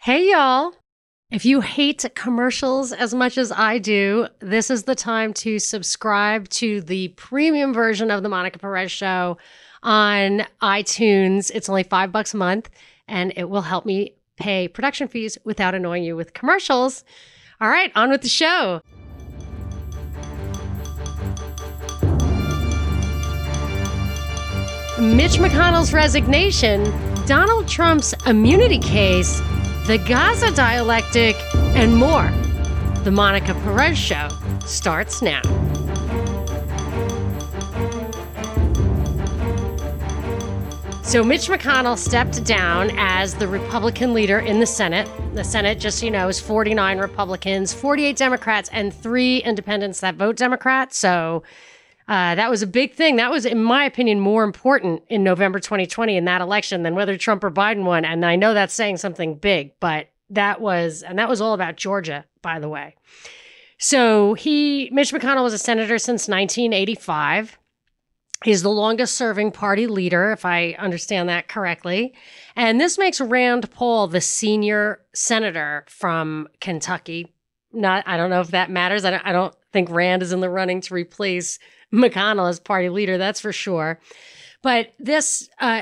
Hey, y'all. If you hate commercials as much as I do, this is the time to subscribe to the premium version of the Monica Perez Show on iTunes. It's only $5 a month, and it will help me pay production fees without annoying you with commercials. All right, on with the show. Mitch McConnell's resignation, Donald Trump's immunity case, the Gaza dialectic, and more. The Monica Perez Show starts now. So Mitch McConnell stepped down as the Republican leader in the Senate. The Senate, just so you know, is 49 Republicans, 48 Democrats, and 3 independents that vote Democrat. So that was a big thing. That was, in my opinion, more important in November 2020 in that election than whether Trump or Biden won. And I know that's saying something big, but that was all about Georgia, by the way. So Mitch McConnell was a senator since 1985. He's the longest serving party leader, if I understand that correctly. And this makes Rand Paul the senior senator from Kentucky. I don't know if that matters. I don't think Rand is in the running to replace McConnell as party leader, that's for sure. But the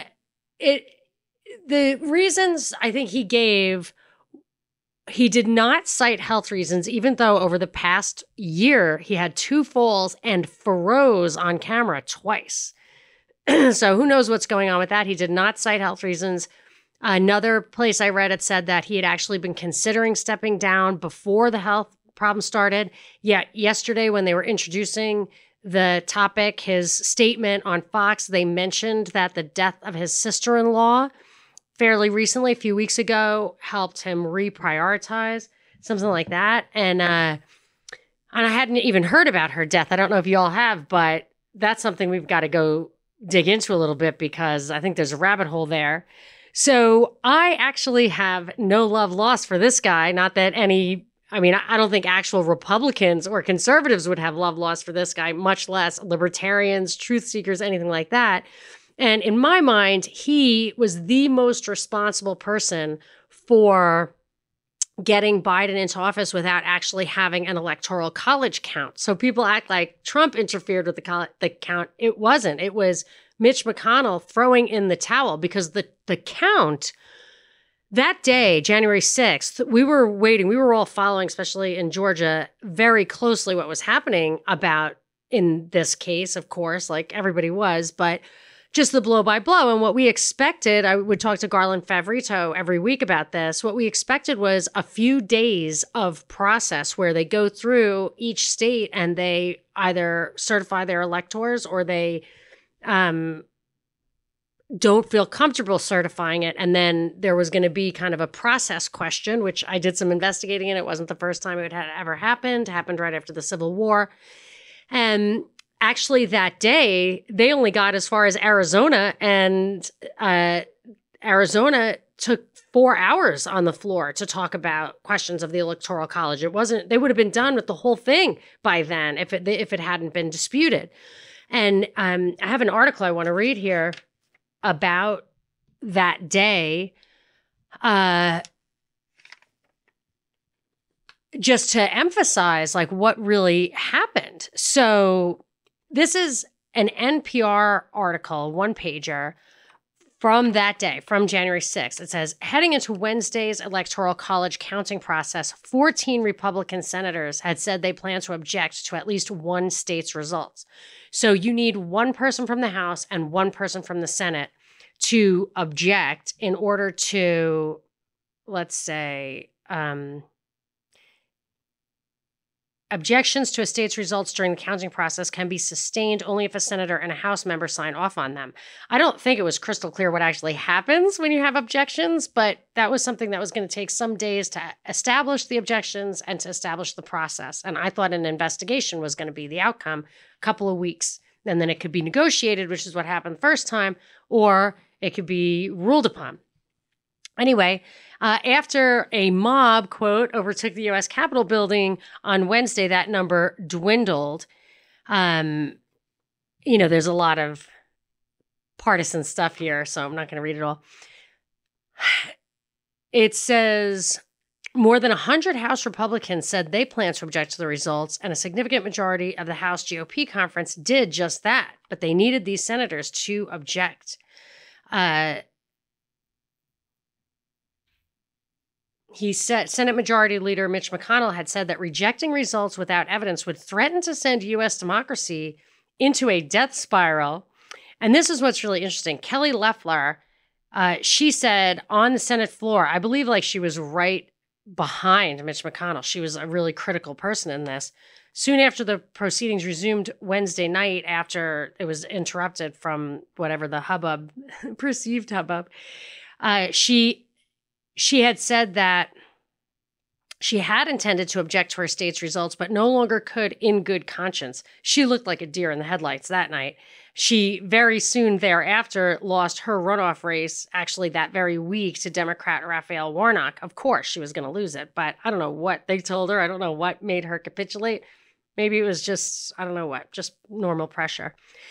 reasons I think he gave, he did not cite health reasons, even though over the past year, he had 2 falls and froze on camera twice. So who knows what's going on with that? He did not cite health reasons. Another place I read, it said that he had actually been considering stepping down before the health problem started. Yet yesterday when they were introducing the topic, his statement on Fox, they mentioned that the death of his sister-in-law fairly recently, a few weeks ago, helped him reprioritize, something like that. And I hadn't even heard about her death. I don't know if you all have, but that's something we've got to go dig into a little bit because I think there's a rabbit hole there. So I actually have no love lost for this guy. Not that I don't think actual Republicans or conservatives would have love lost for this guy, much less libertarians, truth seekers, anything like that. And in my mind, he was the most responsible person for getting Biden into office without actually having an electoral college count. So people act like Trump interfered with the count. It wasn't. It was Mitch McConnell throwing in the towel because the count that day, January 6th, we were waiting. We were all following, especially in Georgia, very closely what was happening about in this case, of course, like everybody was, but just the blow by blow. And what we expected, I would talk to Garland Favorito every week about this. What we expected was a few days of process where they go through each state and they either certify their electors or they don't feel comfortable certifying it. And then there was going to be kind of a process question, which I did some investigating in. It wasn't the first time it had ever happened. It happened right after the Civil War. And actually that day, they only got as far as Arizona, and Arizona took 4 hours on the floor to talk about questions of the Electoral College. They would have been done with the whole thing by then if it hadn't been disputed. And I have an article I want to read here about that day, just to emphasize like what really happened. So this is an NPR article, 1-pager from that day, from January 6th. It says, heading into Wednesday's Electoral College counting process, 14 Republican senators had said they plan to object to at least one state's results. So you need one person from the House and one person from the Senate to object in order to, let's say, objections to a state's results during the counting process can be sustained only if a senator and a House member sign off on them. I don't think it was crystal clear what actually happens when you have objections, but that was something that was going to take some days to establish the objections and to establish the process. And I thought an investigation was going to be the outcome, a couple of weeks, and then it could be negotiated, which is what happened the first time, or it could be ruled upon. Anyway, after a mob, quote, overtook the U.S. Capitol building on Wednesday, that number dwindled. There's a lot of partisan stuff here, so I'm not going to read it all. It says more than 100 House Republicans said they plan to object to the results, and a significant majority of the House GOP conference did just that. But they needed these senators to object. He said Senate Majority Leader Mitch McConnell had said that rejecting results without evidence would threaten to send U.S. democracy into a death spiral. And this is what's really interesting. Kelly Loeffler, she said on the Senate floor, I believe like she was right behind Mitch McConnell. She was a really critical person in this. Soon after the proceedings resumed Wednesday night, after it was interrupted from whatever the hubbub, perceived hubbub, she had said that she had intended to object to her state's results, but no longer could in good conscience. She looked like a deer in the headlights that night. She very soon thereafter lost her runoff race, actually that very week, to Democrat Raphael Warnock. Of course, she was going to lose it, but I don't know what they told her. I don't know what made her capitulate. Maybe it was just, I don't know what, just normal pressure.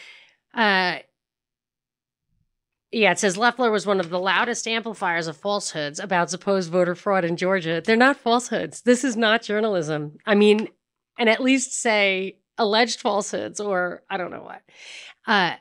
Yeah, it says Loeffler was one of the loudest amplifiers of falsehoods about supposed voter fraud in Georgia. They're not falsehoods. This is not journalism. I mean, and at least say alleged falsehoods or I don't know what.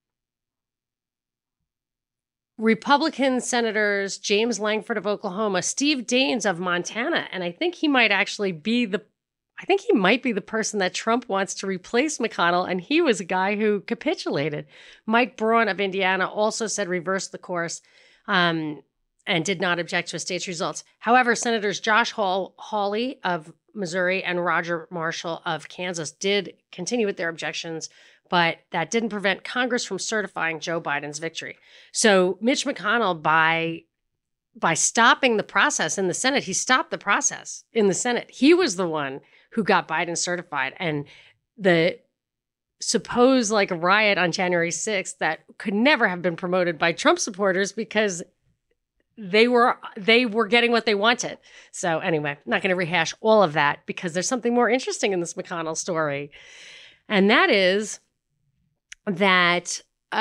Republican Senators James Langford of Oklahoma, Steve Daines of Montana, and I think he might actually be the person that Trump wants to replace McConnell, and he was a guy who capitulated. Mike Braun of Indiana also said reverse the course and did not object to a state's results. However, Senators Josh Hawley of Missouri and Roger Marshall of Kansas did continue with their objections, but that didn't prevent Congress from certifying Joe Biden's victory. So Mitch McConnell, by stopping the process in the Senate, he stopped the process in the Senate. He was the one who got Biden certified. And the supposed like riot on January 6th that could never have been promoted by Trump supporters because they were getting what they wanted. So anyway, I'm not going to rehash all of that because there's something more interesting in this McConnell story. And that is that,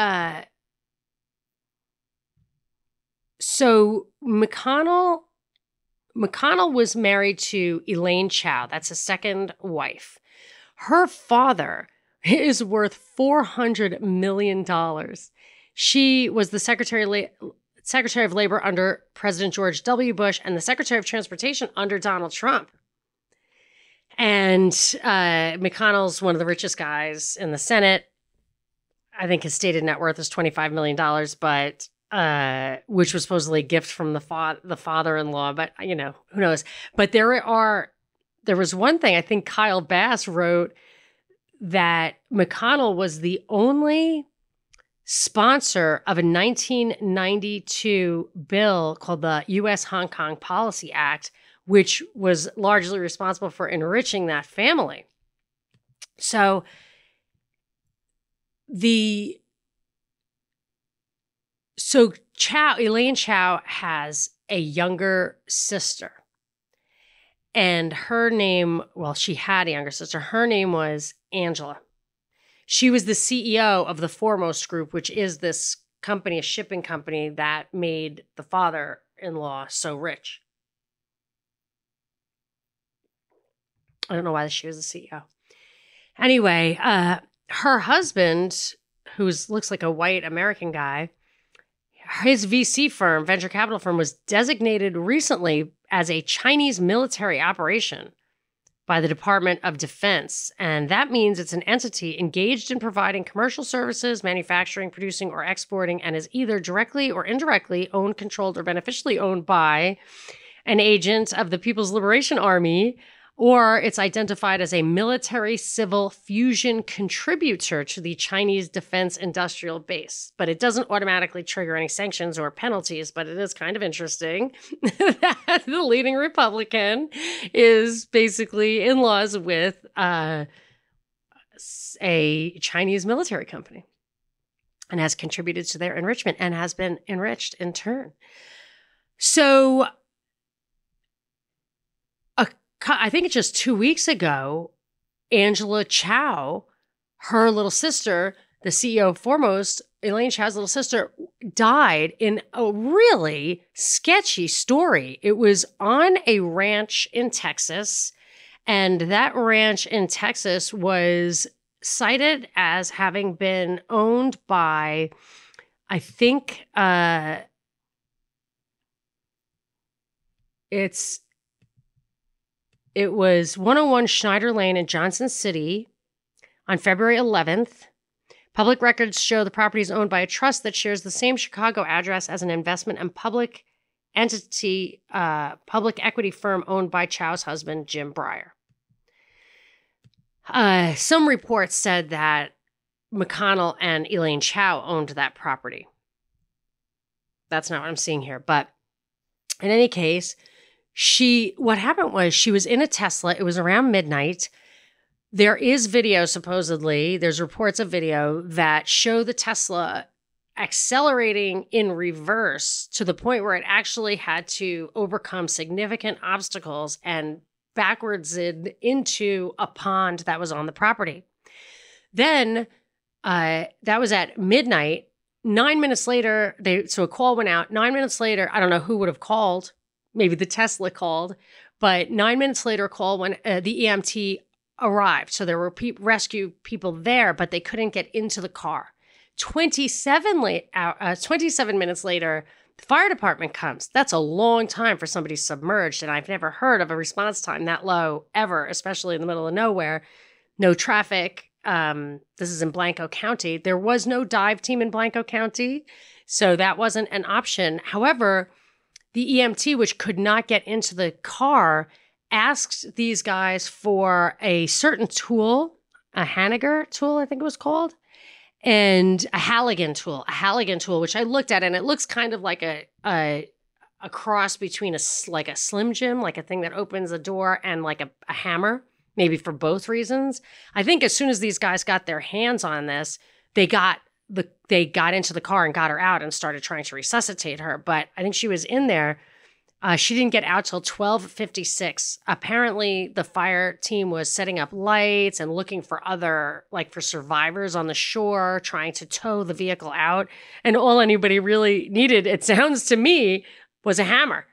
so McConnell was married to Elaine Chao. That's his second wife. Her father is worth $400 million. She was the Secretary of Labor under President George W. Bush and the Secretary of Transportation under Donald Trump. And McConnell's one of the richest guys in the Senate. I think his stated net worth is $25 million, but which was supposedly a gift from the father-in-law, but you know, who knows? But there was one thing, I think Kyle Bass wrote that McConnell was the only sponsor of a 1992 bill called the U.S. Hong Kong Policy Act, which was largely responsible for enriching that family. So Elaine Chao has a younger sister. And her name, well, she had a younger sister. Her name was Angela. She was the CEO of the Foremost Group, which is this company, a shipping company that made the father-in-law so rich. I don't know why she was the CEO. Anyway, her husband, who looks like a white American guy, his VC firm, venture capital firm, was designated recently as a Chinese military operation by the Department of Defense. And that means it's an entity engaged in providing commercial services, manufacturing, producing, or exporting, and is either directly or indirectly owned, controlled, or beneficially owned by an agent of the People's Liberation Army, or it's identified as a military-civil fusion contributor to the Chinese defense industrial base. But it doesn't automatically trigger any sanctions or penalties, but it is kind of interesting that the leading Republican is basically in-laws with a Chinese military company and has contributed to their enrichment and has been enriched in turn. So I think it's just 2 weeks ago, Angela Chao, her little sister, the CEO of Foremost, Elaine Chao's little sister, died in a really sketchy story. It was on a ranch in Texas, and that ranch in Texas was cited as having been owned by, I think, it was 101 Schneider Lane in Johnson City on February 11th. Public records show the property is owned by a trust that shares the same Chicago address as an investment and public entity, public equity firm owned by Chao's husband, Jim Breyer. Some reports said that McConnell and Elaine Chao owned that property. That's not what I'm seeing here. But in any case, what happened was she was in a Tesla. It was around midnight. There is video, supposedly. There's reports of video that show the Tesla accelerating in reverse to the point where it actually had to overcome significant obstacles and backwards into a pond that was on the property. Then that was at midnight. 9 minutes later, so a call went out. 9 minutes later, I don't know who would have called. Maybe the Tesla called. But 9 minutes later, a call when the EMT arrived. So there were rescue people there, but they couldn't get into the car. 27 minutes later, the fire department comes. That's a long time for somebody submerged, and I've never heard of a response time that low ever, especially in the middle of nowhere. No traffic. This is in Blanco County. There was no dive team in Blanco County, so that wasn't an option. However, the EMT, which could not get into the car, asked these guys for a certain tool, a Haniger tool, I think it was called, and a Halligan tool, which I looked at, and it looks kind of like a cross between a Slim Jim, like a thing that opens a door, and like a hammer, maybe for both reasons. I think as soon as these guys got their hands on this, they got into the car and got her out and started trying to resuscitate her. But I think she was in there. She didn't get out till 12:56. Apparently, the fire team was setting up lights and looking for for survivors on the shore, trying to tow the vehicle out. And all anybody really needed, it sounds to me, was a hammer,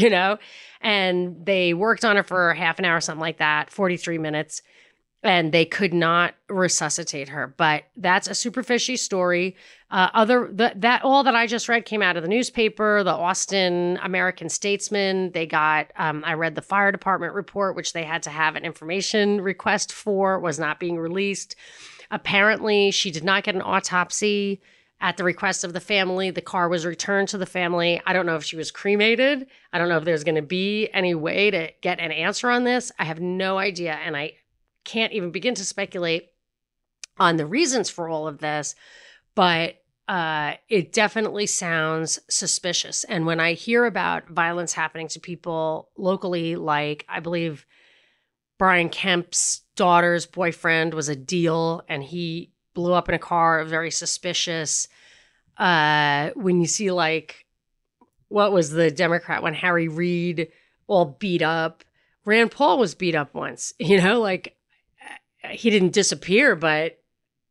And they worked on her for half an hour, something like that, 43 minutes. And they could not resuscitate her. But that's a super fishy story. All that I just read came out of the newspaper, the Austin American Statesman. They got, I read the fire department report, which they had to have an information request for, was not being released. Apparently, she did not get an autopsy at the request of the family. The car was returned to the family. I don't know if she was cremated. I don't know if there's going to be any way to get an answer on this. I have no idea. And I can't even begin to speculate on the reasons for all of this, but it definitely sounds suspicious. And when I hear about violence happening to people locally, like I believe Brian Kemp's daughter's boyfriend was a deal and he blew up in a car, very suspicious. When you see what was the Democrat one, Harry Reid, all beat up. Rand Paul was beat up once, he didn't disappear, but,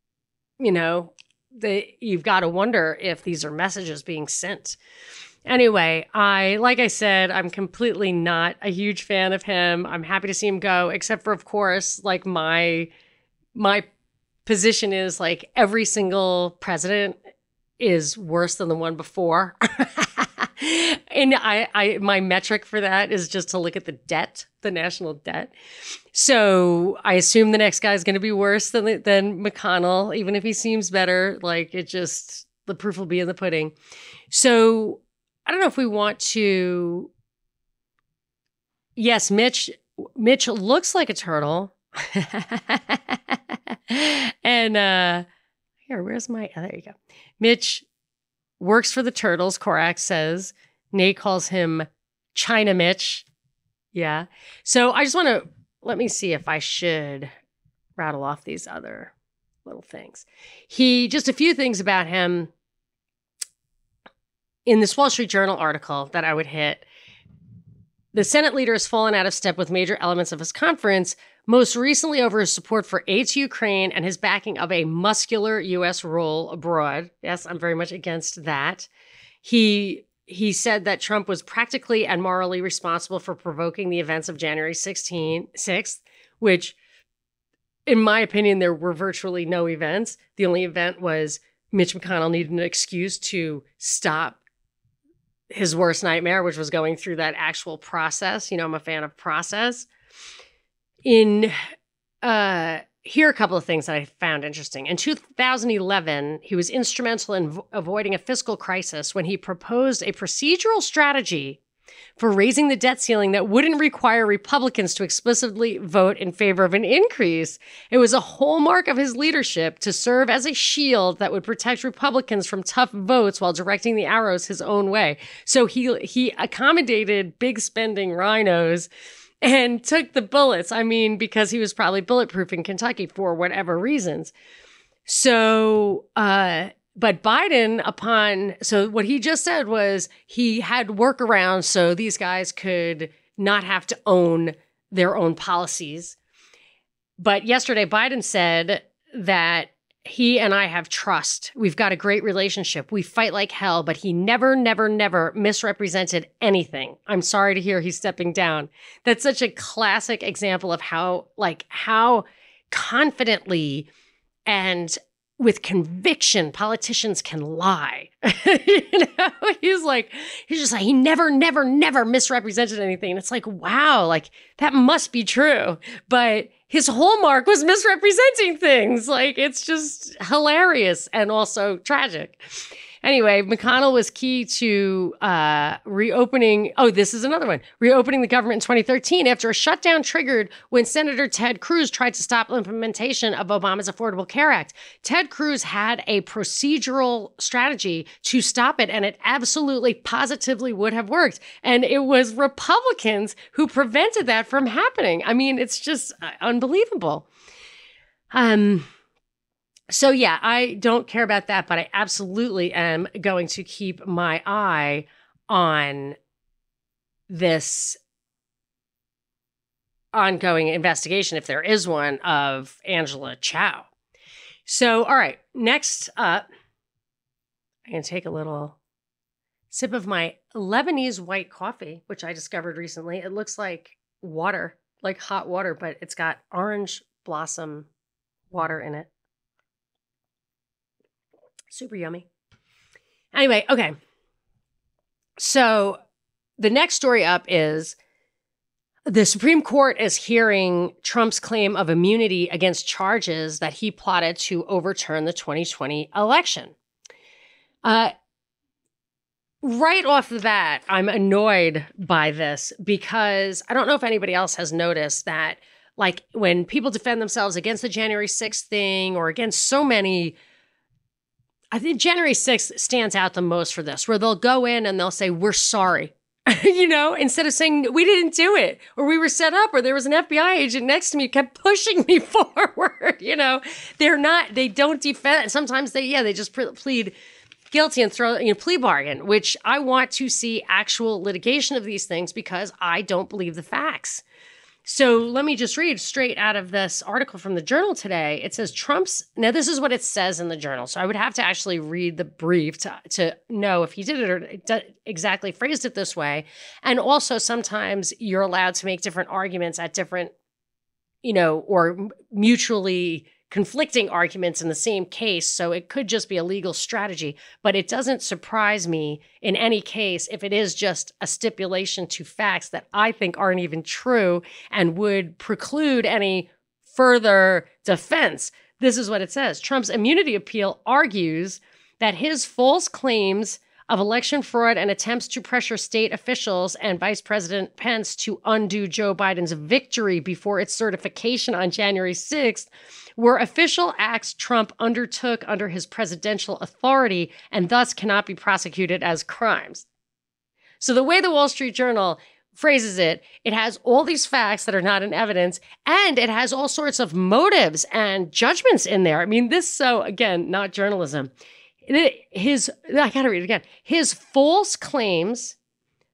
you've got to wonder if these are messages being sent. Anyway, like I said, I'm completely not a huge fan of him. I'm happy to see him go, except for, of course, my position is every single president is worse than the one before. And my metric for that is just to look at the debt, the national debt. So I assume the next guy is going to be worse than McConnell, even if he seems better. The proof will be in the pudding. So I don't know if we want to. Yes, Mitch looks like a turtle. And here, where's my? Oh, there you go. Mitch works for the Turtles, Korak says. Nate calls him China Mitch. Yeah. So I just want to, let me see if I should rattle off these other little things. Just a few things about him. In this Wall Street Journal article that I would hit, The Senate leader has fallen out of step with major elements of his conference, most recently over his support for aid to Ukraine and his backing of a muscular U.S. role abroad. Yes, I'm very much against that. He said that Trump was practically and morally responsible for provoking the events of January 6th, which, in my opinion, there were virtually no events. The only event was Mitch McConnell needed an excuse to stop his worst nightmare, which was going through that actual process. You know, I'm a fan of process. Here are a couple of things that I found interesting. In 2011, he was instrumental in avoiding a fiscal crisis when he proposed a procedural strategy for raising the debt ceiling that wouldn't require Republicans to explicitly vote in favor of an increase. It was a hallmark of his leadership to serve as a shield that would protect Republicans from tough votes while directing the arrows his own way. So he accommodated big spending rhinos and took the bullets. I mean, because he was probably bulletproof in Kentucky for whatever reasons. So, but Biden, so what he just said was he had workarounds so these guys could not have to own their own policies. But yesterday, Biden said that he and I have trust. We've got a great relationship. We fight like hell, but he never misrepresented anything. I'm sorry to hear he's stepping down. That's such a classic example of how confidently and with conviction politicians can lie. He's just like, he never misrepresented anything. And it's like, wow, like that must be true. But his hallmark was misrepresenting things. Like, it's just hilarious and also tragic. Anyway, McConnell was key to reopening. Oh, this is another one. Reopening the government in 2013 after a shutdown triggered when Senator Ted Cruz tried to stop implementation of Obama's Affordable Care Act. Ted Cruz had a procedural strategy to stop it, and it absolutely, positively would have worked. And it was Republicans who prevented that from happening. I mean, it's just unbelievable. So yeah, I don't care about that, but I absolutely am going to keep my eye on this ongoing investigation, if there is one, of Angela Chow. So, all right, next up, I'm going to take a little sip of my Lebanese white coffee, which I discovered recently. It looks like water, like hot water, but it's got orange blossom water in it. Super yummy. Anyway, okay. So the next story up is the Supreme Court is hearing Trump's claim of immunity against charges that he plotted to overturn the 2020 election. Right off the bat, I'm annoyed by this because I don't know if anybody else has noticed that, like, when people defend themselves against the January 6th thing or against so many, I think January 6th stands out the most for this, where they'll go in and they'll say, we're sorry, instead of saying we didn't do it, or we were set up, or there was an FBI agent next to me who kept pushing me forward. They don't defend. Sometimes they just plead guilty and throw plea bargain, which I want to see actual litigation of these things because I don't believe the facts. So let me just read straight out of this article from the Journal today. It says now this is what it says in the Journal. So I would have to actually read the brief to know if he did it or exactly phrased it this way. And also sometimes you're allowed to make different arguments at different, or mutually conflicting arguments in the same case. So it could just be a legal strategy, but it doesn't surprise me in any case if it is just a stipulation to facts that I think aren't even true and would preclude any further defense. This is what it says. Trump's immunity appeal argues that his false claims of election fraud and attempts to pressure state officials and Vice President Pence to undo Joe Biden's victory before its certification on January 6th were official acts Trump undertook under his presidential authority and thus cannot be prosecuted as crimes. So the way the Wall Street Journal phrases it, it has all these facts that are not in evidence, and it has all sorts of motives and judgments in there. I mean, again, not journalism. I gotta read it again. His false claims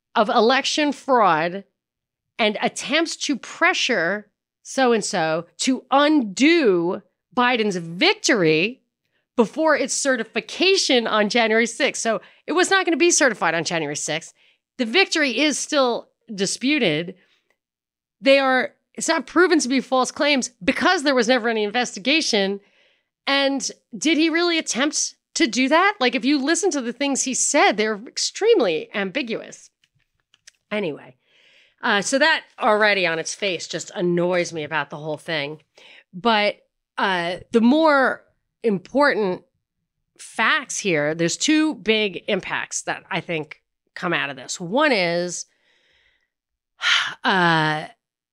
of election fraud and attempts to pressure so-and-so to undo Biden's victory before its certification on January 6th. So it was not going to be certified on January 6th. The victory is still disputed. It's not proven to be false claims because there was never any investigation. And did he really attempt to do that? Like, if you listen to the things he said, they're extremely ambiguous. Anyway, so that already on its face just annoys me about the whole thing. But the more important facts here, there's two big impacts that I think come out of this. One is that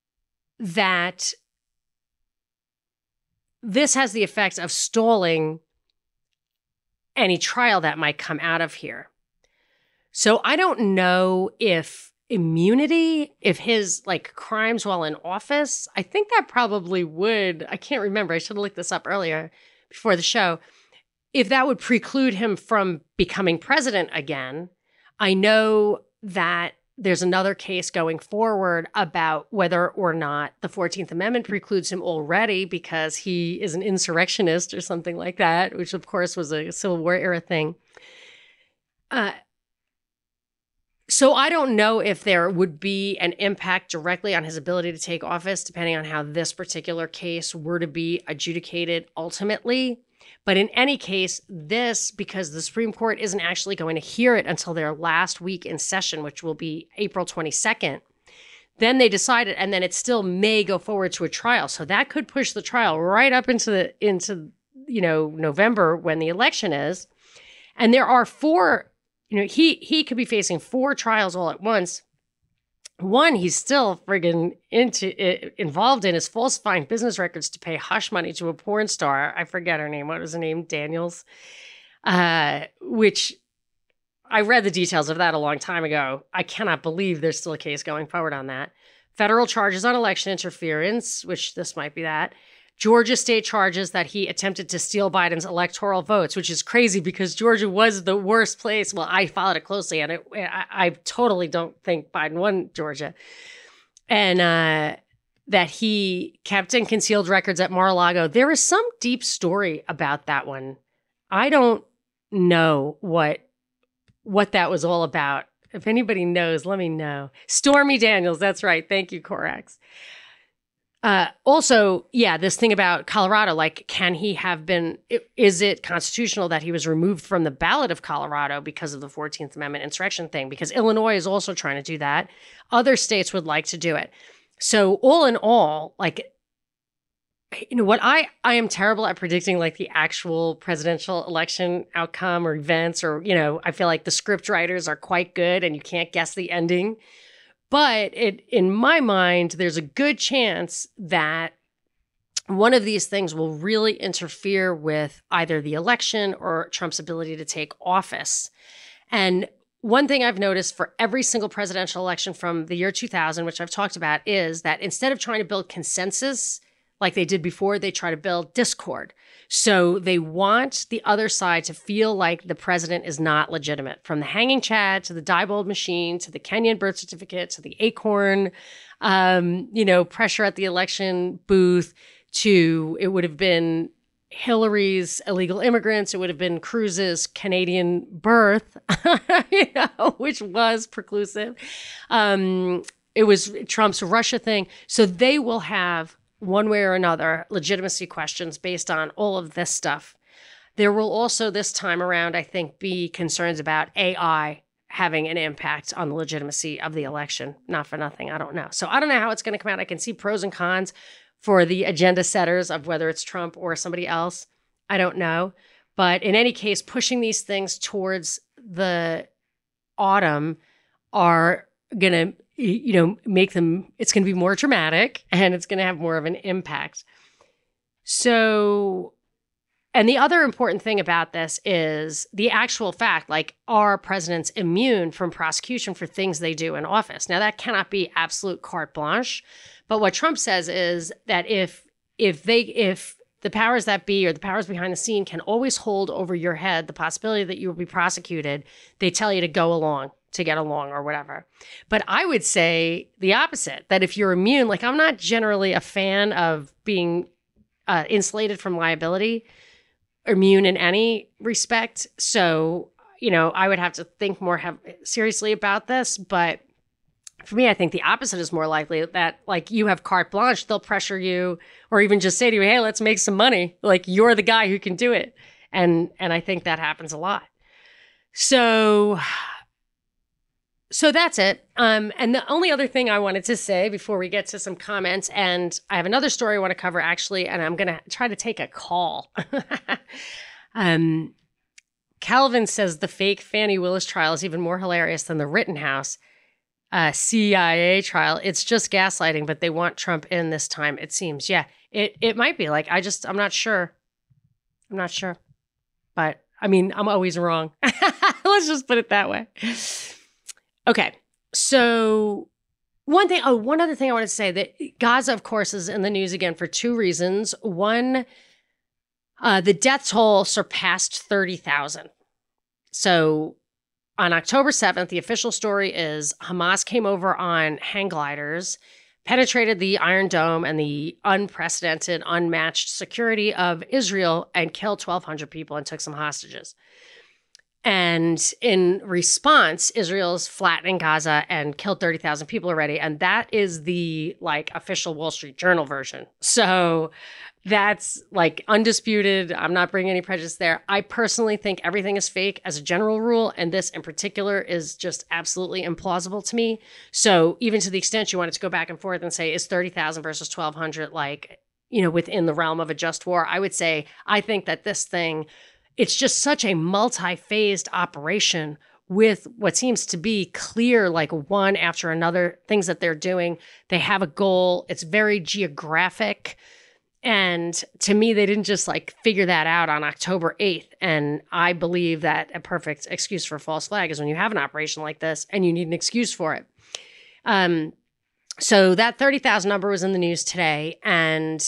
this has the effect of stalling any trial that might come out of here. So I don't know if immunity, if his crimes while in office, I think that probably would, I can't remember, I should have looked this up earlier before the show, if that would preclude him from becoming president again. I know that there's another case going forward about whether or not the 14th Amendment precludes him already because he is an insurrectionist or something like that, which of course was a Civil War era thing. So I don't know if there would be an impact directly on his ability to take office, depending on how this particular case were to be adjudicated ultimately. But in any case, because the Supreme Court isn't actually going to hear it until their last week in session, which will be April 22nd, then they decided, and then it still may go forward to a trial. So that could push the trial right up into November when the election is. And there are four. He could be facing four trials all at once. One, he's still friggin' involved in is falsifying business records to pay hush money to a porn star. I forget her name. What was her name? Daniels. Which I read the details of that a long time ago. I cannot believe there's still a case going forward on that. Federal charges on election interference, which this might be that. Georgia state charges that he attempted to steal Biden's electoral votes, which is crazy because Georgia was the worst place. Well, I followed it closely, and I totally don't think Biden won Georgia. And that he kept and concealed records at Mar-a-Lago. There is some deep story about that one. I don't know what that was all about. If anybody knows, let me know. Stormy Daniels, that's right. Thank you, Corax. Also, this thing about Colorado, can he have been, is it constitutional that he was removed from the ballot of Colorado because of the 14th Amendment insurrection thing? Because Illinois is also trying to do that. Other states would like to do it. So all in all, what I am terrible at predicting the actual presidential election outcome or events, or, I feel like the script writers are quite good and you can't guess the ending. But in my mind, there's a good chance that one of these things will really interfere with either the election or Trump's ability to take office. And one thing I've noticed for every single presidential election from the year 2000, which I've talked about, is that instead of trying to build consensus like they did before, they try to build discord. So they want the other side to feel like the president is not legitimate. From the hanging chad to the Diebold machine to the Kenyan birth certificate to the Acorn, pressure at the election booth to it would have been Hillary's illegal immigrants. It would have been Cruz's Canadian birth, which was preclusive. It was Trump's Russia thing. So they will have one way or another legitimacy questions based on all of this stuff. There will also this time around, I think, be concerns about AI having an impact on the legitimacy of the election. Not for nothing. I don't know. So I don't know how it's going to come out. I can see pros and cons for the agenda setters of whether it's Trump or somebody else. I don't know. But in any case, pushing these things towards the autumn are going to make them, it's going to be more dramatic and it's going to have more of an impact. So, and the other important thing about this is the actual fact, are presidents immune from prosecution for things they do in office? Now, that cannot be absolute carte blanche. But what Trump says is that if the powers that be or the powers behind the scene can always hold over your head the possibility that you will be prosecuted, they tell you to go along to get along or whatever. But I would say the opposite, that if you're immune, like I'm not generally a fan of being insulated from liability, immune in any respect. So, I would have to think more seriously about this. But for me, I think the opposite is more likely, that like you have carte blanche, they'll pressure you or even just say to you, hey, let's make some money. Like you're the guy who can do it. And I think that happens a lot. So that's it. And the only other thing I wanted to say before we get to some comments, and I have another story I want to cover actually, and I'm going to try to take a call. Calvin says the fake Fani Willis trial is even more hilarious than the Rittenhouse CIA trial. It's just gaslighting, but they want Trump in this time, it seems. Yeah, it might be. Like, I'm not sure. But I mean, I'm always wrong. Let's just put it that way. Okay. So one other thing I want to say, that Gaza, of course, is in the news again for two reasons. One, the death toll surpassed 30,000. So on October 7th, the official story is Hamas came over on hang gliders, penetrated the Iron Dome and the unprecedented, unmatched security of Israel, and killed 1,200 people and took some hostages. And in response, Israel's flattening Gaza and killed 30,000 people already. And that is the official Wall Street Journal version. So that's undisputed. I'm not bringing any prejudice there. I personally think everything is fake as a general rule. And this in particular is just absolutely implausible to me. So even to the extent you wanted to go back and forth and say, is 30,000 versus 1,200 within the realm of a just war? I would say, I think that this thing, it's just such a multi-phased operation with what seems to be clear, one after another, things that they're doing. They have a goal. It's very geographic. And to me, they didn't just figure that out on October 8th. And I believe that a perfect excuse for a false flag is when you have an operation like this and you need an excuse for it. So that 30,000 number was in the news today. And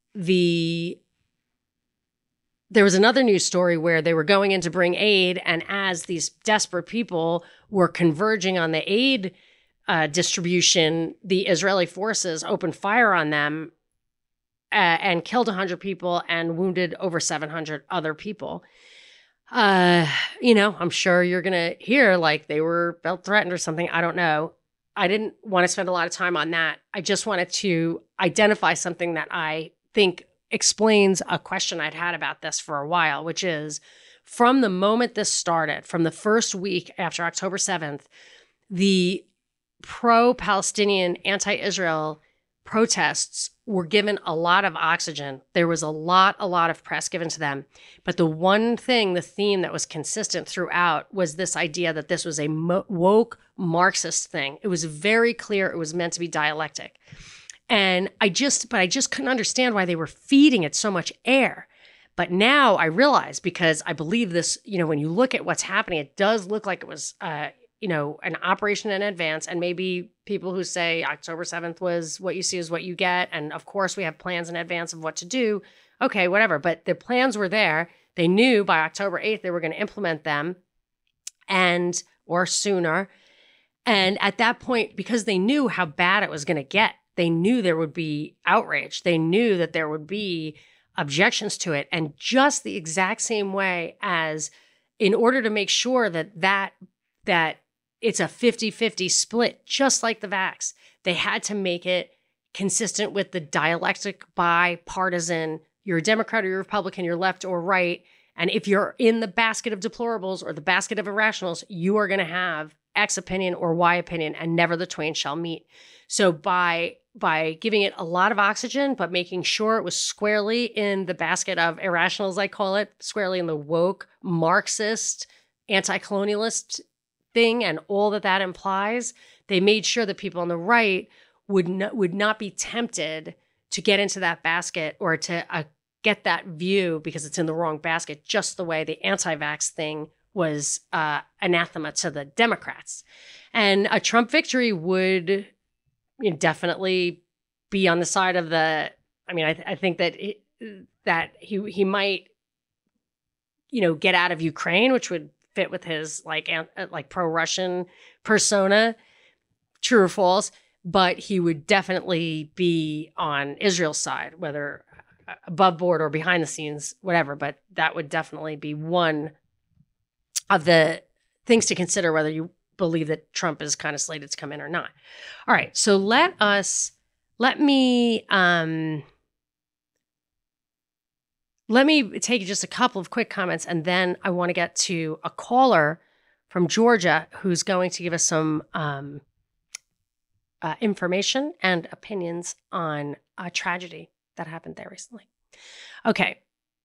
there was another news story where they were going in to bring aid. And as these desperate people were converging on the aid distribution, the Israeli forces opened fire on them and killed 100 people and wounded over 700 other people. I'm sure you're going to hear they were felt threatened or something. I don't know. I didn't want to spend a lot of time on that. I just wanted to identify something that I think explains a question I'd had about this for a while, which is from the moment this started, from the first week after October 7th, the pro-Palestinian, anti-Israel protests were given a lot of oxygen. There was a lot of press given to them. But the one thing, the theme that was consistent throughout was this idea that this was a woke Marxist thing. It was very clear it was meant to be dialectic. And I just couldn't understand why they were feeding it so much air. But now I realize, because I believe this, when you look at what's happening, it does look like it was, an operation in advance. And maybe people who say October 7th was what you see is what you get. And of course, we have plans in advance of what to do. Okay, whatever. But the plans were there. They knew by October 8th they were going to implement them or sooner. And at that point, because they knew how bad it was going to get, they knew there would be outrage. They knew that there would be objections to it. And just the exact same way as in order to make sure that it's a 50-50 split, just like the vax, they had to make it consistent with the dialectic bipartisan, you're a Democrat or you're a Republican, you're left or right. And if you're in the basket of deplorables or the basket of irrationals, you are going to have X opinion or Y opinion, and never the twain shall meet. So by giving it a lot of oxygen, but making sure it was squarely in the basket of irrationals, I call it, squarely in the woke, Marxist, anti-colonialist thing and all that implies, they made sure that people on the right would not be tempted to get into that basket or to get that view because it's in the wrong basket, just the way the anti-vax thing was anathema to the Democrats. And a Trump victory would definitely be on the side of the, I think that he might, get out of Ukraine, which would fit with his like pro-Russian persona. True or false? But he would definitely be on Israel's side, whether above board or behind the scenes, whatever. But that would definitely be one of the things to consider, whether you believe that Trump is kind of slated to come in or not. All right. So let me take just a couple of quick comments, and then I want to get to a caller from Georgia who's going to give us some information and opinions on a tragedy that happened there recently. Okay.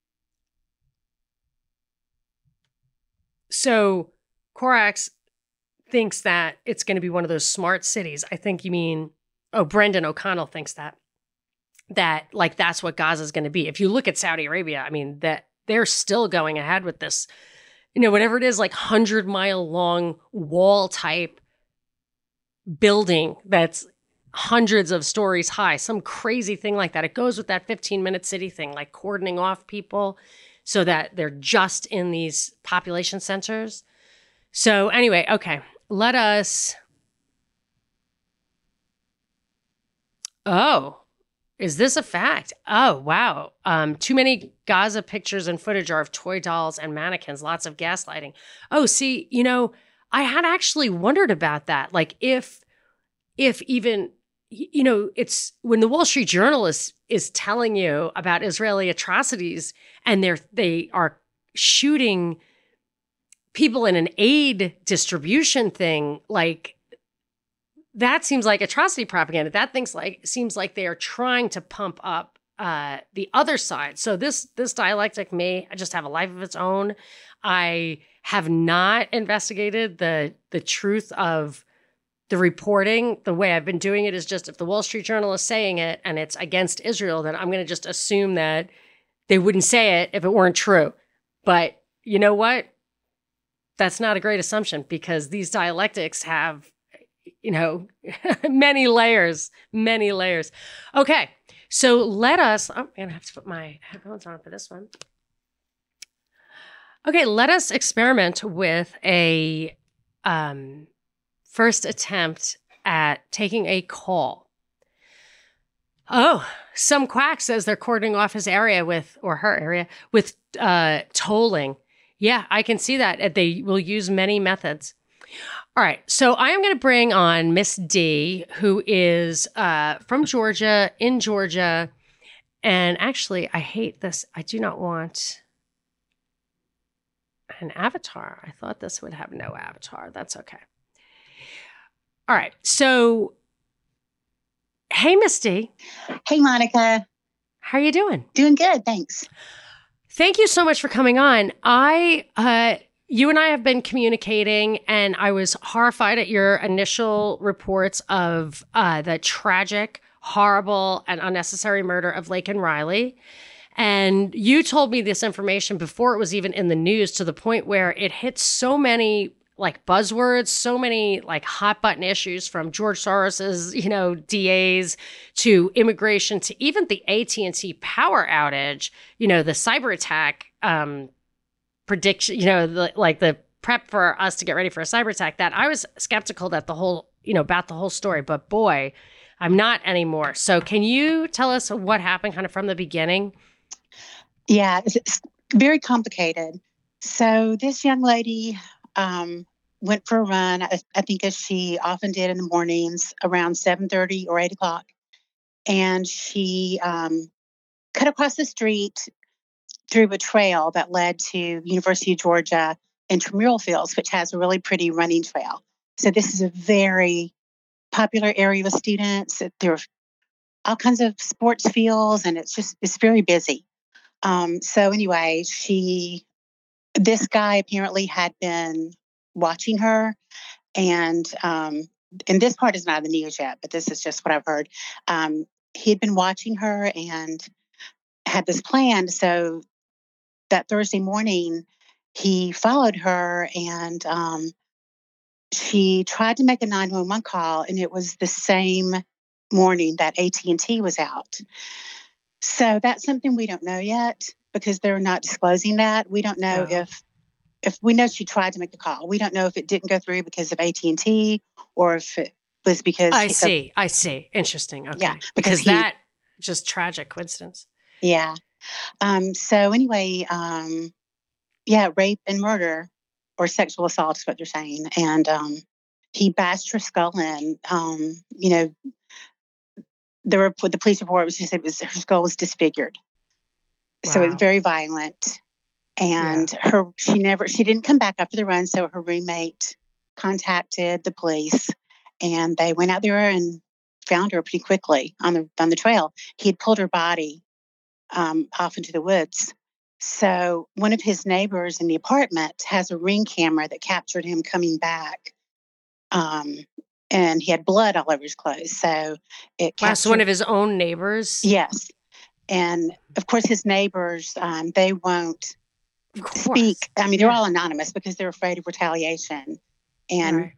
So Corax thinks that it's going to be one of those smart cities. I think you mean, Brendan O'Connell thinks that like that's what Gaza is going to be. If you look at Saudi Arabia, I mean, that they're still going ahead with this, whatever it is, like 100-mile long wall type building that's hundreds of stories high, some crazy thing like that. It goes with that 15-minute city thing, like cordoning off people so that they're just in these population centers. So anyway, okay, let us. Oh, is this a fact? Oh, wow. Too many Gaza pictures and footage are of toy dolls and mannequins, lots of gaslighting. Oh, see, I had actually wondered about that. Like if even, it's when the Wall Street Journal is telling you about Israeli atrocities and they are shooting people in an aid distribution thing, like that seems like atrocity propaganda. That seems like they are trying to pump up the other side. So this dialectic may just have a life of its own. I have not investigated the truth of the reporting. The way I've been doing it is just if the Wall Street Journal is saying it and it's against Israel, then I'm going to just assume that they wouldn't say it if it weren't true. But you know what? That's not a great assumption because these dialectics have, many layers. Okay. So let us, I'm going to have to put my headphones on for this one. Okay. Let us experiment with a first attempt at taking a call. Oh, some quack says they're cordoning off his area or her area with tolling. Yeah, I can see that. They will use many methods. All right. So I am going to bring on Miss D, who is from Georgia, in Georgia. And actually, I hate this. I do not want an avatar. I thought this would have no avatar. That's okay. All right. So, hey, Miss D. Hey, Monica. How are you doing? Doing good. Thanks. Thank you so much for coming on. You and I have been communicating, and I was horrified at your initial reports of the tragic, horrible, and unnecessary murder of Laken Riley. And you told me this information before it was even in the news, to the point where it hit so many like buzzwords, so many like hot button issues, from George Soros's, DAs to immigration to even the AT&T power outage, the cyber attack prediction, the prep for us to get ready for a cyber attack, that I was skeptical that about the whole story, but boy, I'm not anymore. So can you tell us what happened kind of from the beginning? Yeah, it's very complicated. So this young lady went for a run, I think as she often did in the mornings, around 7:30 or 8 o'clock. And she cut across the street through a trail that led to University of Georgia intramural fields, which has a really pretty running trail. So this is a very popular area with students. There are all kinds of sports fields, and it's very busy. So anyway, this guy apparently had been watching her, and this part is not in the news yet, but this is just what I've heard. He had been watching her and had this plan. So that Thursday morning, he followed her, and she tried to make a 911 call, and it was the same morning that AT&T was out. So that's something we don't know yet because they're not disclosing that. We don't know if if we know she tried to make a call. We don't know if it didn't go through because of AT&T or if it was because I see. I see. Interesting. Okay. Yeah, because that just tragic coincidence. Yeah. So anyway, yeah, rape and murder or sexual assault is what they're saying. And he bashed her skull in. The police report was just, her skull was disfigured. Wow. So it was very violent. And she didn't come back after the run. So her roommate contacted the police and they went out there and found her pretty quickly on the trail. He had pulled her body off into the woods. So one of his neighbors in the apartment has a Ring camera that captured him coming back. And he had blood all over his clothes. So it captured... Wow, so one of his own neighbors? Yes. And of course, his neighbors, they won't speak. I mean, they're all anonymous because they're afraid of retaliation. And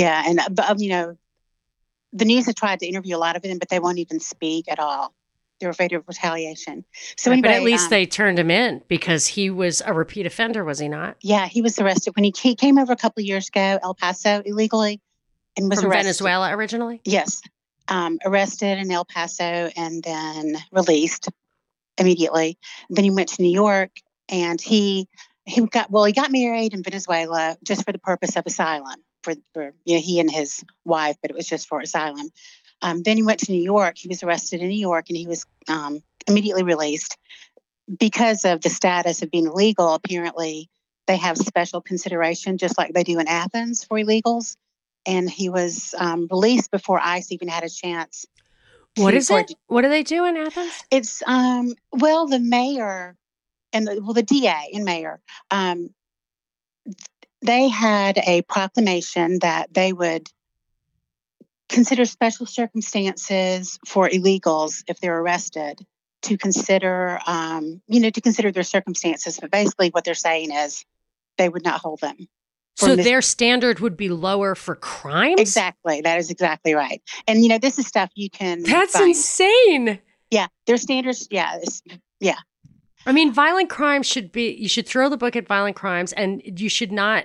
the news has tried to interview a lot of them, but they won't even speak at all. They're afraid of retaliation. So anyway, but at least they turned him in because he was a repeat offender, was he not? Yeah, he was arrested when he came over a couple of years ago, El Paso illegally, and was from arrested. Venezuela originally. Yes, arrested in El Paso and then released immediately. Then he went to New York, and he got married in Venezuela just for the purpose of asylum for he and his wife, but it was just for asylum. Then he went to New York. He was arrested in New York, and he was immediately released because of the status of being illegal. Apparently, they have special consideration, just like they do in Athens for illegals. And he was released before ICE even had a chance. What is it? What do they do in Athens? It's the mayor and the DA and mayor. They had a proclamation that they would consider special circumstances for illegals if they're arrested to consider, their circumstances. But basically what they're saying is they would not hold them. So their standard would be lower for crimes? Exactly. That is exactly right. And, this is stuff you can That's find. Insane. Yeah. Their standards. Yeah. Yeah. I mean, violent crimes you should throw the book at violent crimes, and you should not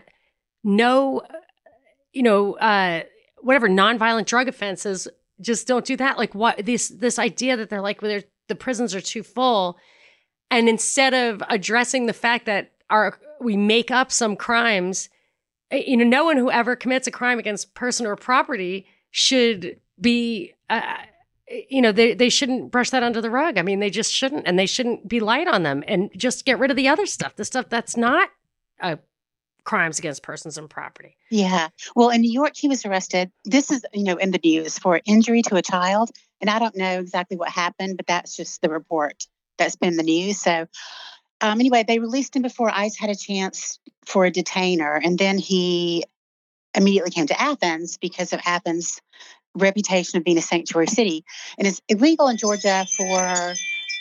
whatever nonviolent drug offenses, just don't do that. Like what this idea that they're like, the prisons are too full. And instead of addressing the fact that we make up some crimes, no one who ever commits a crime against person or property should be, they shouldn't brush that under the rug. I mean, they just shouldn't, and they shouldn't be light on them and just get rid of the other stuff, the stuff that's not crimes against persons and property. Yeah. Well, in New York, he was arrested. This is, in the news for injury to a child. And I don't know exactly what happened, but that's just the report that's been in the news. So anyway, they released him before ICE had a chance for a detainer. And then he immediately came to Athens because of Athens' reputation of being a sanctuary city. And it's illegal in Georgia for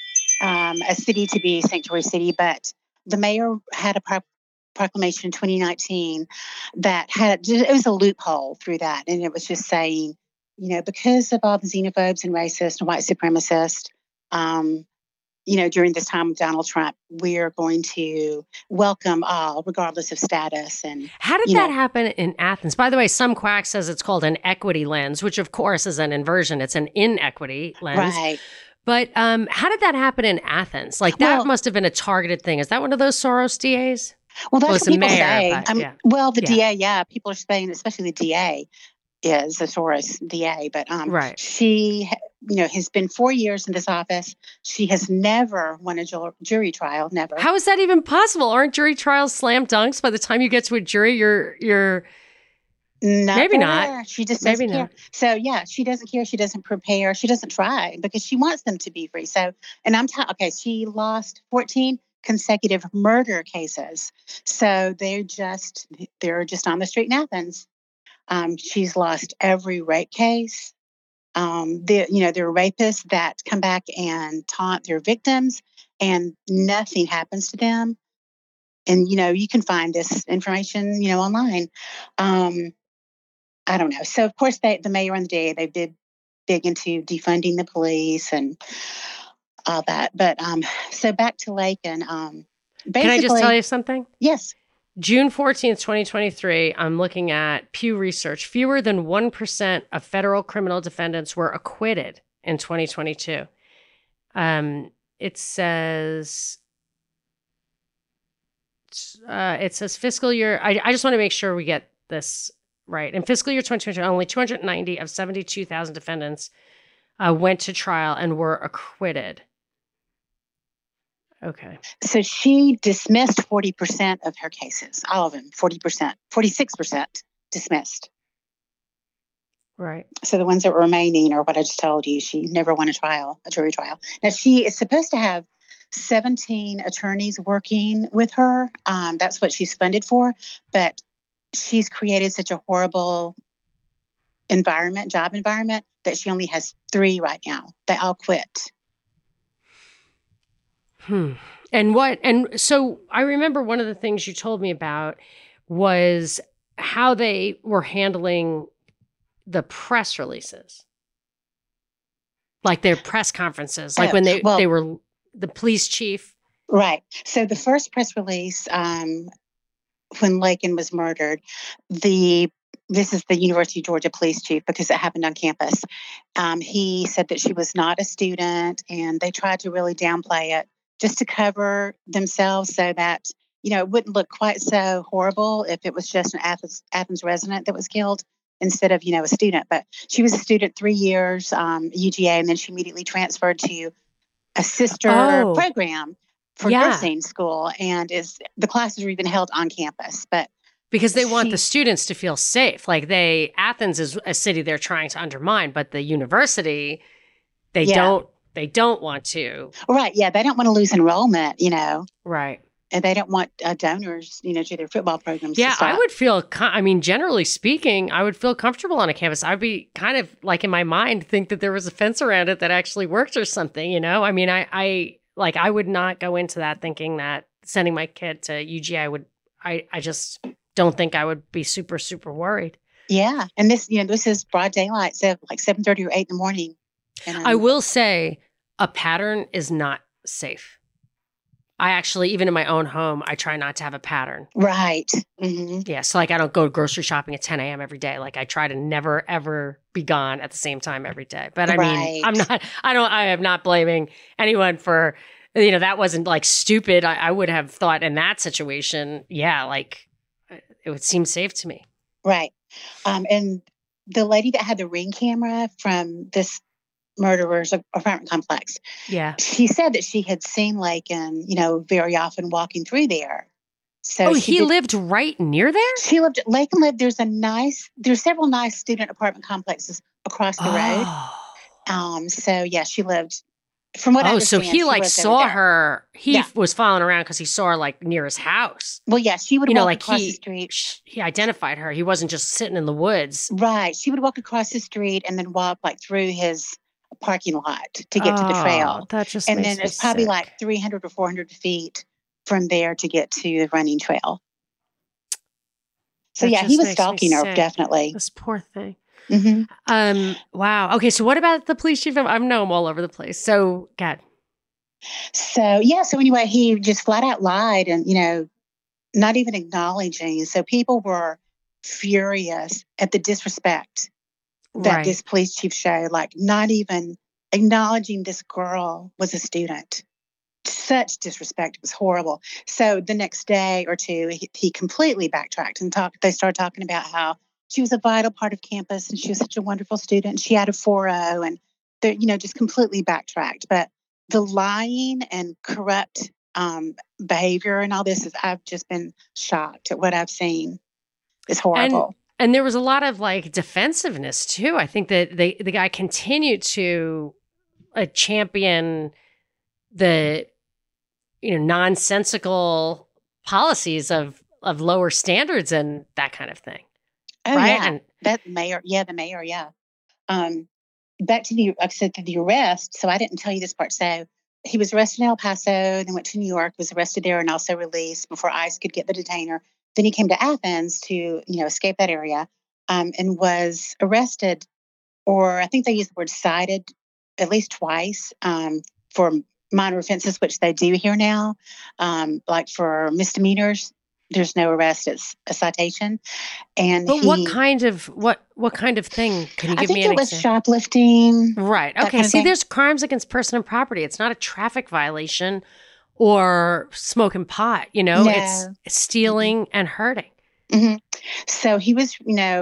a city to be a sanctuary city, but the mayor had a proclamation in 2019 that it was a loophole through that. And it was just saying, because of all the xenophobes and racists and white supremacists, during this time with Donald Trump, we are going to welcome all, regardless of status. And how did that happen in Athens? By the way, some quack says it's called an equity lens, which of course is an inversion. It's an inequity lens. Right. But how did that happen in Athens? Like that must have been a targeted thing. Is that one of those Soros DAs? Well, that's what people say. But, DA, people are saying, especially the DA is a Soros DA, but right. She, has been 4 years in this office. She has never won a jury trial, never. How is that even possible? Aren't jury trials slam dunks? By the time you get to a jury, you're maybe not. She just doesn't care. So she doesn't care. She doesn't prepare. She doesn't try because she wants them to be free. So, and she lost 14 consecutive murder cases. So they're just on the street in Athens. She's lost every rape case. There are rapists that come back and taunt their victims, and nothing happens to them. And you can find this information, online. I don't know. So of course, the mayor and the DA, they did dig into defunding the police and all that. But so back to Laken. Can I just tell you something? Yes. June 14th, 2023, I'm looking at Pew Research. Fewer than 1% of federal criminal defendants were acquitted in 2022. It says fiscal year. I just want to make sure we get this right. In fiscal year 2022, only 290 of 72,000 defendants went to trial and were acquitted. Okay. So she dismissed 40% of her cases, all of them, 40%, 46% dismissed. Right. So the ones that were remaining are what I just told you. She never won a jury trial. Now, she is supposed to have 17 attorneys working with her. That's what she's funded for. But she's created such a horrible job environment, that she only has 3 right now. They all quit. And so I remember one of the things you told me about was how they were handling the press releases, like their press conferences, like when they were the police chief. Right. So the first press release, when Laken was murdered, this is the University of Georgia police chief, because it happened on campus. He said that she was not a student, and they tried to really downplay it just to cover themselves so that, it wouldn't look quite so horrible if it was just an Athens resident that was killed instead of, a student. But she was a student 3 years, UGA, and then she immediately transferred to a sister program for nursing school, and the classes were even held on campus. But because they want the students to feel safe. Like Athens is a city they're trying to undermine, but the university, they don't want to. Right. Yeah. They don't want to lose enrollment, Right. And they don't want donors, to their football programs. Yeah. I would feel, generally speaking, I would feel comfortable on a campus. I'd be kind of like in my mind, think that there was a fence around it that actually worked or something, I would not go into that thinking that sending my kid to UGA I just don't think I would be super, super worried. Yeah. And this is broad daylight, so like 7:30 or 8 in the morning. And, I will say a pattern is not safe. I actually, even in my own home, I try not to have a pattern. Right. Mm-hmm. Yeah. So I don't go grocery shopping at 10 a.m. every day. I try to never, ever be gone at the same time every day. But I mean, I am not blaming anyone for, that wasn't stupid. I would have thought in that situation, it would seem safe to me. Right. And the lady that had the Ring camera from this murderer's apartment complex, she said that she had seen Laken, very often walking through there. So he lived right near there? Laken lived, there's several nice student apartment complexes across the road. So yeah, she lived. From what I understand, so he saw her. He was following around because he saw her near his house. Well, yeah, she would walk across the street. He identified her. He wasn't just sitting in the woods. Right. She would walk across the street and then walk through his parking lot to get to the trail. That just and makes then it's probably sick. 300 or 400 feet from there to get to the running trail. So he was stalking her, definitely. This poor thing. Mm-hmm. Wow. Okay. So what about the police chief? I know him all over the place. So, God. So anyway, he just flat out lied and, not even acknowledging. So people were furious at the disrespect that this police chief showed, not even acknowledging this girl was a student. Such disrespect. It was horrible. So the next day or two, he completely backtracked and they started talking about how she was a vital part of campus and she was such a wonderful student. She had a 4.0 and they, just completely backtracked. But the lying and corrupt behavior and all this I've just been shocked at what I've seen. It's horrible. And there was a lot of defensiveness too. I think that the guy continued to champion the nonsensical policies of lower standards and that kind of thing. Oh, right? Yeah. And the mayor, yeah. Back to the arrest. So I didn't tell you this part. So he was arrested in El Paso, then went to New York, was arrested there and also released before ICE could get the detainer. Then he came to Athens to, escape that area, and was arrested, or I think they used the word cited at least twice, for minor offenses, which they do here now, for misdemeanors. there's no arrest. It's a citation. And But what kind of thing? Can you I give me think an it was example? shoplifting, Right. that Okay. kind of See, thing. there's crimes against person and property. It's not a traffic violation or smoking pot. It's No. stealing and hurting. Hmm. So he was,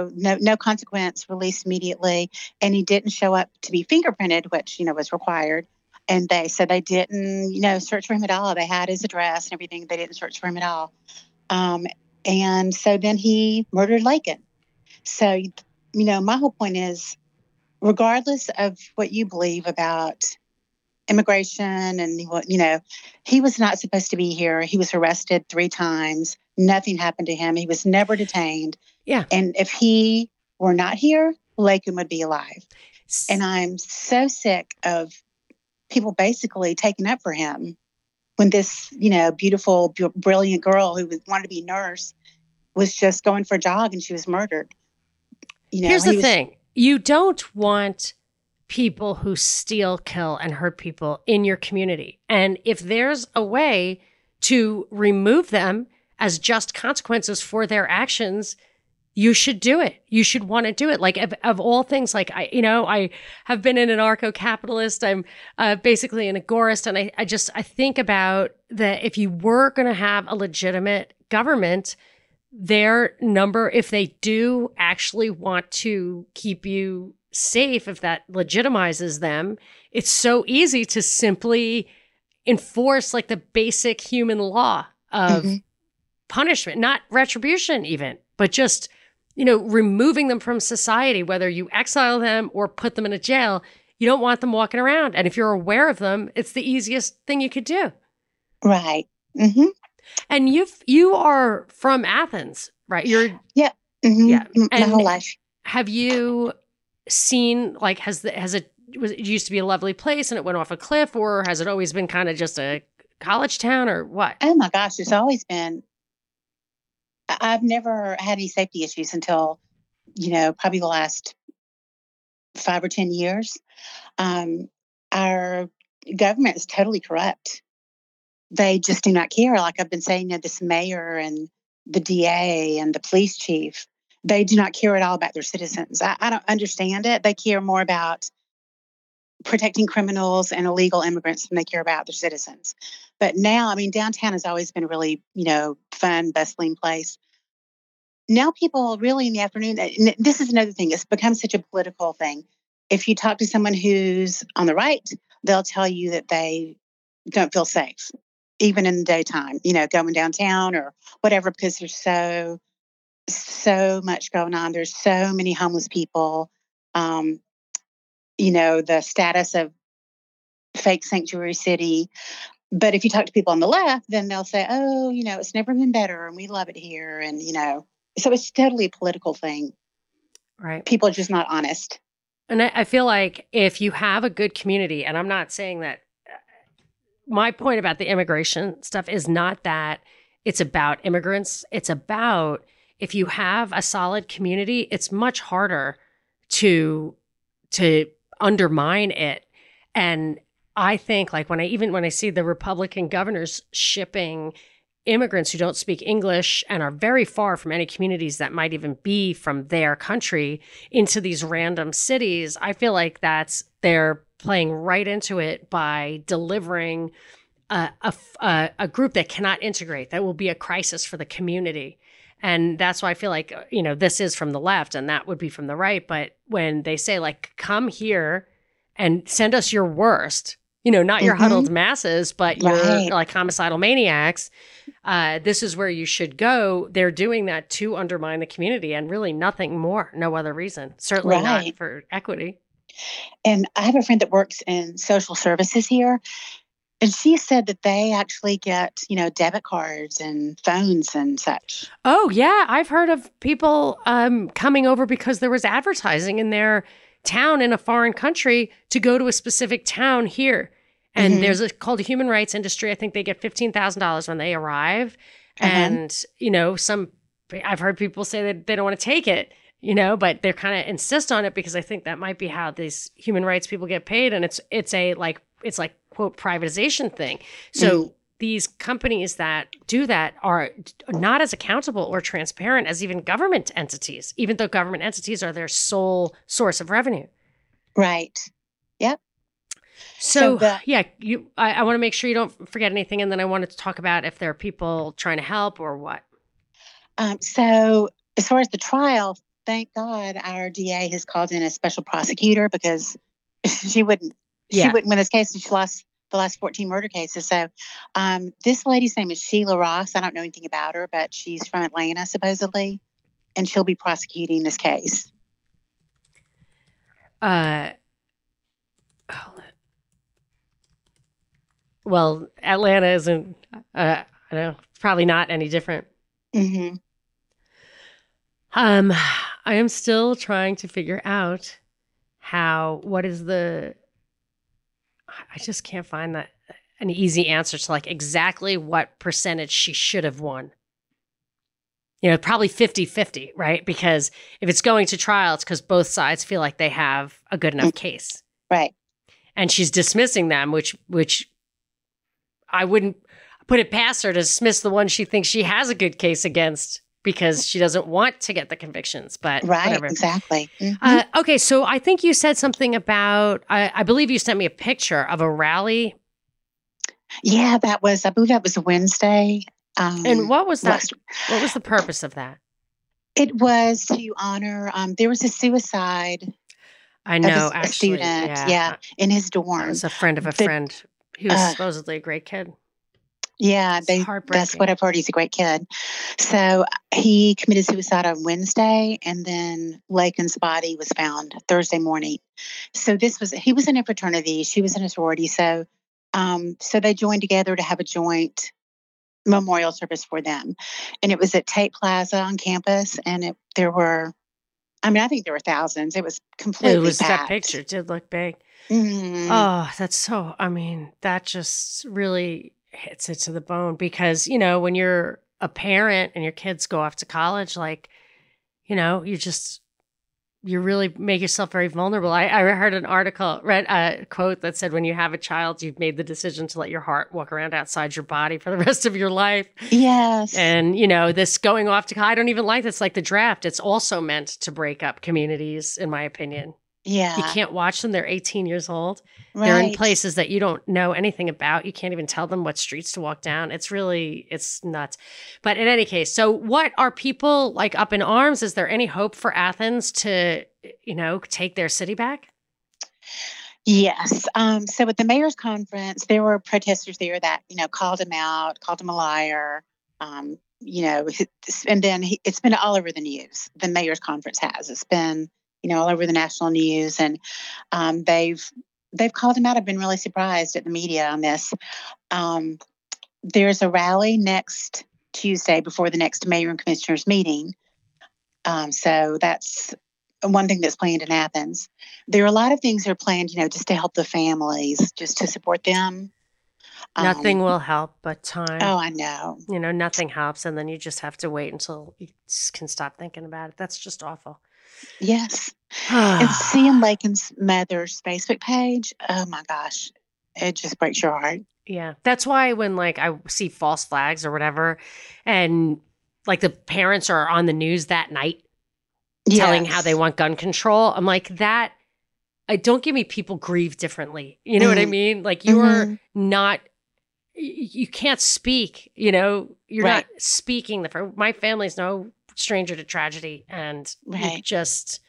no consequence, released immediately, and he didn't show up to be fingerprinted, which was required. And they said they didn't, search for him at all. They had his address and everything. They didn't search for him at all. Um, and so then he murdered Lakin. So, my whole point is, regardless of what you believe about immigration and what, he was not supposed to be here. He was arrested 3 times. Nothing happened to him. He was never detained. Yeah. And if he were not here, Lakin would be alive. And I'm so sick of people basically taking up for him when this, beautiful, brilliant girl who wanted to be a nurse was just going for a jog and she was murdered. Here's the thing. You don't want people who steal, kill, and hurt people in your community. And if there's a way to remove them as just consequences for their actions, you should do it. You should want to do it. Like of all things, like I have been an anarcho-capitalist. I'm basically an agorist. And I think about that if you were going to have a legitimate government, their number, if they do actually want to keep you safe, if that legitimizes them, it's so easy to simply enforce like the basic human law of punishment, not retribution even, but just, removing them from society, whether you exile them or put them in a jail. You don't want them walking around. And if you're aware of them, it's the easiest thing you could do. Right. Mm-hmm. And you are from Athens, right? Yeah. Mm-hmm. Yeah. My whole life. Have you seen, like, it used to be a lovely place and it went off a cliff, or has it always been kind of just a college town, or what? Oh my gosh, it's always been. I've never had any safety issues until, probably the last 5 or 10 years. Our government is totally corrupt. They just do not care. Like I've been saying, this mayor and the DA and the police chief, they do not care at all about their citizens. I don't understand it. They care more about protecting criminals and illegal immigrants than they care about their citizens. But now, downtown has always been a really, fun, bustling place. Now people really in the afternoon, and this is another thing, it's become such a political thing. If you talk to someone who's on the right, they'll tell you that they don't feel safe, even in the daytime, going downtown or whatever, because there's so much going on. There's so many homeless people. The status of fake sanctuary city. But if you talk to people on the left, then they'll say, oh, it's never been better and we love it here. And, so it's totally a political thing. Right. People are just not honest. And I feel like if you have a good community, and I'm not saying that, my point about the immigration stuff is not that it's about immigrants. It's about, if you have a solid community, it's much harder to undermine it. And I think, like, when I see the Republican governors shipping immigrants who don't speak English and are very far from any communities that might even be from their country into these random cities, I feel like they're playing right into it by delivering a group that cannot integrate, that will be a crisis for the community. And that's why I feel like, this is from the left and that would be from the right. But when they say, like, come here and send us your worst, not your huddled masses, but your like homicidal maniacs, this is where you should go. They're doing that to undermine the community and really nothing more, no other reason. Certainly not for equity. And I have a friend that works in social services here. And she said that they actually get, debit cards and phones and such. Oh, yeah. I've heard of people coming over because there was advertising in their town in a foreign country to go to a specific town here. And there's called a human rights industry. I think they get $15,000 when they arrive. And, I've heard people say that they don't want to take it, but they're kind of insist on it because I think that might be how these human rights people get paid. And it's like, quote, privatization thing. So these companies that do that are not as accountable or transparent as even government entities, even though government entities are their sole source of revenue. Right. Yep. So yeah, I want to make sure you don't forget anything. And then I wanted to talk about if there are people trying to help or what. So as far as the trial, thank God our DA has called in a special prosecutor because she wouldn't win this case, and she lost the last 14 murder cases. So this lady's name is Sheila Ross. I don't know anything about her, but she's from Atlanta, supposedly, and she'll be prosecuting this case. Well, Atlanta isn't, I don't know, probably not any different. Mm-hmm. I am still trying to figure out I just can't find an easy answer to like exactly what percentage she should have won. Probably 50-50, right? Because if it's going to trial, it's because both sides feel like they have a good enough case. Right. And she's dismissing them, which I wouldn't put it past her to dismiss the one she thinks she has a good case against because she doesn't want to get the convictions. But whatever. Exactly. Mm-hmm. Okay, so I think you said something about, I believe you sent me a picture of a rally. Yeah, I believe that was Wednesday. And what was that? What was the purpose of that? It was to honor, there was a suicide. I know, of a actually. Student, in his dorm. It was a friend of a friend who was supposedly a great kid. Yeah, that's what I've heard. He's a great kid. So he committed suicide on Wednesday, and then Laken's body was found Thursday morning. So he was in a fraternity, she was in a sorority. So they joined together to have a joint memorial service for them. And it was at Tate Plaza on campus, and I think there were thousands. It was completely packed. That picture did look big. Mm-hmm. Oh, that just really hits it to the bone because, when you're a parent and your kids go off to college, you really make yourself very vulnerable. I read a quote that said, when you have a child, you've made the decision to let your heart walk around outside your body for the rest of your life. Yes. And, this going off to college, I don't even like this, like the draft. It's also meant to break up communities, in my opinion. Yeah. You can't watch them. They're 18 years old. Right. They're in places that you don't know anything about. You can't even tell them what streets to walk down. It's nuts. But in any case, so what are people like up in arms? Is there any hope for Athens to, take their city back? Yes. So at the mayor's conference, there were protesters there that, called him out, called him a liar. And then it's been all over the news. The mayor's conference has. It's been all over the national news, and they've called him out. I've been really surprised at the media on this. There's a rally next Tuesday before the next mayor and commissioners meeting. So that's one thing that's planned in Athens. There are a lot of things that are planned, just to help the families, just to support them. Nothing will help but time. Oh, I know. Nothing helps, and then you just have to wait until you can stop thinking about it. That's just awful. Yes. And seeing Laken's mother's Facebook page, oh my gosh, it just breaks your heart. Yeah. That's why when I see false flags or whatever, and the parents are on the news that night telling how they want gun control, I'm like, don't give me people grieve differently. You know what I mean? You're not, you can't speak, you're not speaking. My family's no stranger to tragedy, and just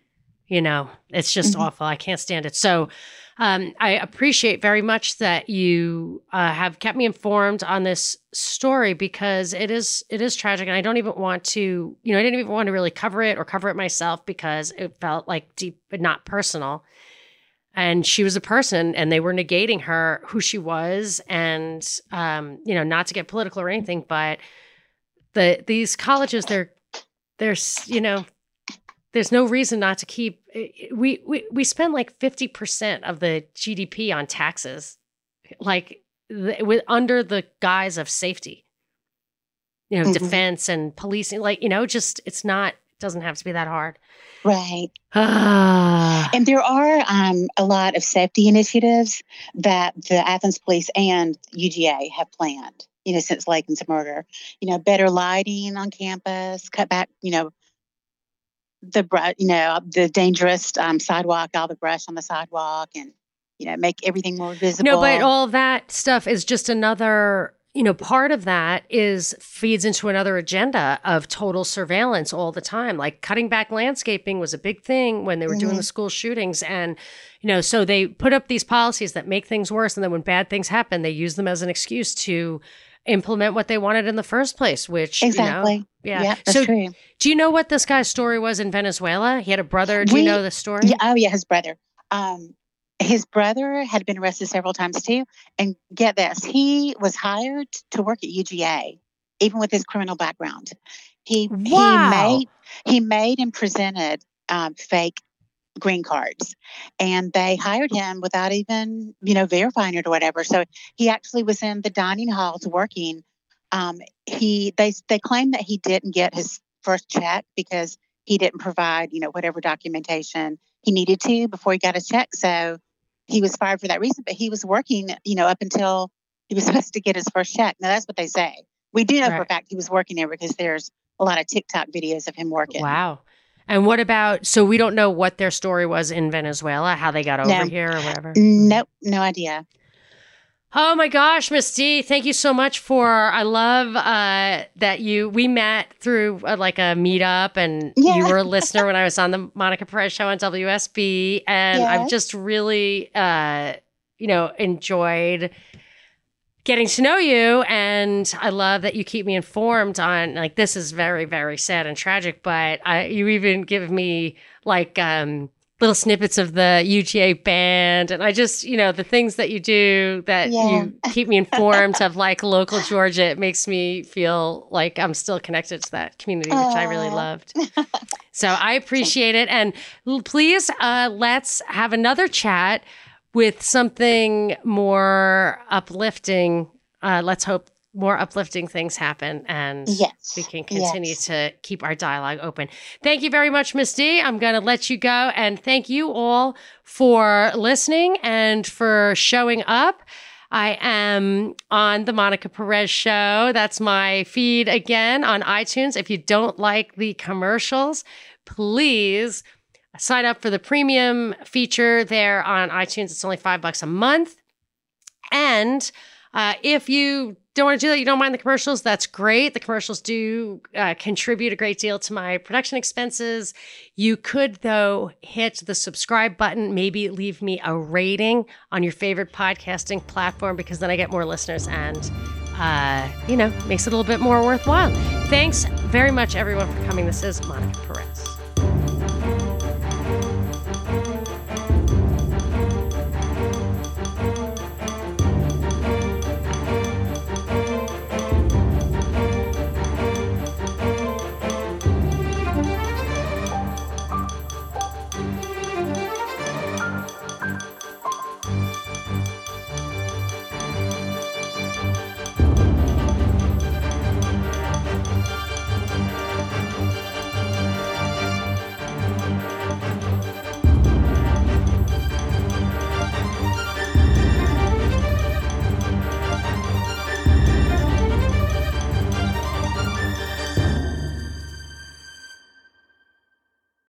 it's just awful. I can't stand it. So I appreciate very much that you have kept me informed on this story, because it is tragic, and I don't even want to I didn't even want to really cover it myself, because it felt like deep but not personal. And she was a person, and they were negating who she was, and not to get political or anything, but these colleges, there's no reason not to keep. We spend 50% of the GDP on taxes, under the guise of safety, defense and policing. Just it doesn't have to be that hard. Right. And there are a lot of safety initiatives that the Athens Police and UGA have planned, since Laken's murder. Better lighting on campus, cut back, the dangerous sidewalk, all the brush on the sidewalk, and, make everything more visible. No, but all that stuff is just another, part of that feeds into another agenda of total surveillance all the time. Like cutting back landscaping was a big thing when they were doing the school shootings. And, so they put up these policies that make things worse. And then when bad things happen, they use them as an excuse to implement what they wanted in the first place, which, exactly. Yeah, that's true. Do you know what this guy's story was in Venezuela? He had a brother. Do you know the story? Yeah, his brother. His brother had been arrested several times too. And get this, he was hired to work at UGA, even with his criminal background. He made and presented fake green cards, and they hired him without even, verifying it or whatever. So he actually was in the dining halls working. They claimed that he didn't get his first check because he didn't provide, whatever documentation he needed to before he got a check. So he was fired for that reason, but he was working, up until he was supposed to get his first check. Now, that's what they say. We do know for a fact he was working there because there's a lot of TikTok videos of him working. Wow. And what about, so we don't know what their story was in Venezuela, how they got over here or whatever? Nope, no idea. Oh my gosh, Miss D, thank you so much I love that we met through a meetup, and you were a listener when I was on the Monica Perez show on WSB. And I've just really, enjoyed getting to know you. And I love that you keep me informed on, this is very, very sad and tragic, but you even give me little snippets of the UGA band. And I just, the things that you do that you keep me informed of local Georgia, it makes me feel like I'm still connected to that community, which I really loved. So I appreciate it. And please, let's have another chat with something more uplifting. Let's hope more uplifting things happen, and we can continue to keep our dialogue open. Thank you very much, Miss D. I'm going to let you go, and thank you all for listening and for showing up. I am on the Monica Perez Show. That's my feed again on iTunes. If you don't like the commercials, please sign up for the premium feature there on iTunes. It's only $5 a month. And if you don't want to do that, you don't mind the commercials, that's great. The commercials do contribute a great deal to my production expenses. You could, though, hit the subscribe button, maybe leave me a rating on your favorite podcasting platform, because then I get more listeners and, makes it a little bit more worthwhile. Thanks very much, everyone, for coming. This is Monica Perez.